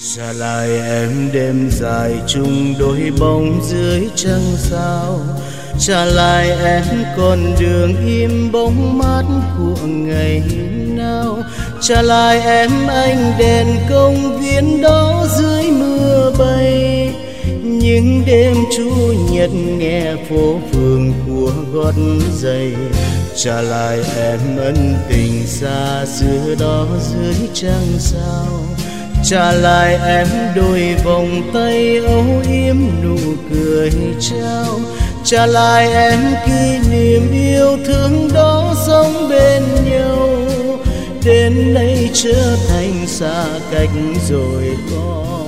Trả lại em đêm dài chung đôi bóng dưới trăng sao. Trả lại em con đường im bóng mát của ngày nào. Trả lại em ánh đèn công viên đó dưới mưa bay. Những đêm chủ nhật nghe phố phường của gót giày. Trả lại em ân tình xa xưa đó dưới trăng sao. Trả lại em đôi vòng tay âu yếm nụ cười trao. Trả lại em kỷ niệm yêu thương đó sống bên nhau. Đến nay trở thành xa cách rồi có